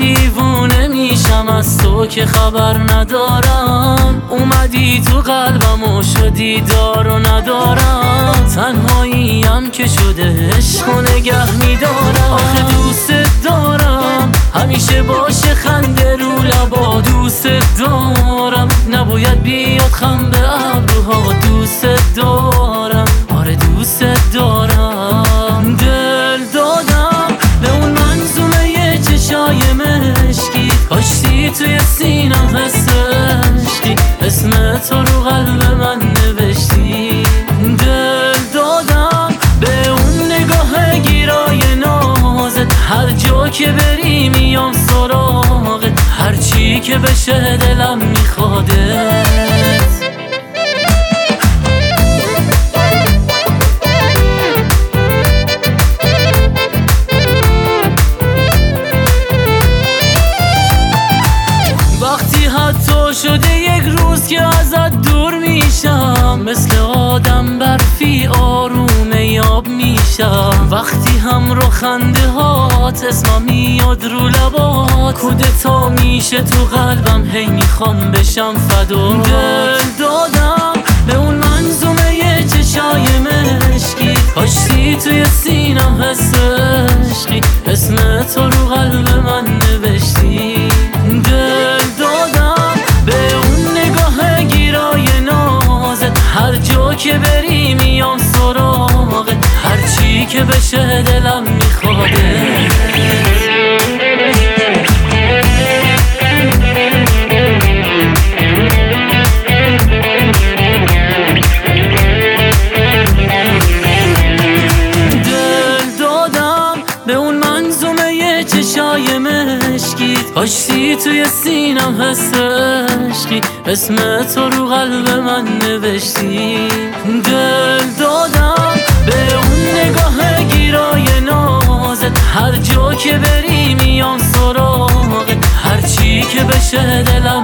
دیوونه میشم از تو که خبر ندارم. اومدی تو قلبم و شدی دار و ندارم. تنهاییم که شده عشق و نگه میدارم. آخه دوست دارم همیشه باشه خنده رو لبا. دوست دارم نباید بیاد خم به ابروها. دوست دارم آره دوست دارم. دل دادم به اون منظومه چشای مشکی. کاشتی توی سینم حس عشقی. اسم تو رو قلب من نوشتی. دل دادم به اون نگاه گیرای نازت. هر جا که بری میام سراغت. هر چی که بشه دلم میخوادت. حتی شده یک روز که ازت دور میشم. مثل آدم برفی آروم یاب میشم. وقتی هم رو خنده هات اسمم میاد رو لبات. کودتا میشه تو قلبم هی میخوام بشم فدا. دل دادم به اون منظومه چشای مشکی. کاشتی توی سینم حس عشقی. اسم تو رو قلب من نوشتی. دل دادم به اون نگاه گیرای نازت. هر جا که بری میام سراغت. هر چی که بشه دلم میخوادت. چشای مشکیت کاشتی توی سینم حس عشقی. اسم تو رو قلب من نوشتی. دل دادم به اون نگاه گیرای نازت. هر جا که بری میام سراغت. هر چی که بشه دلم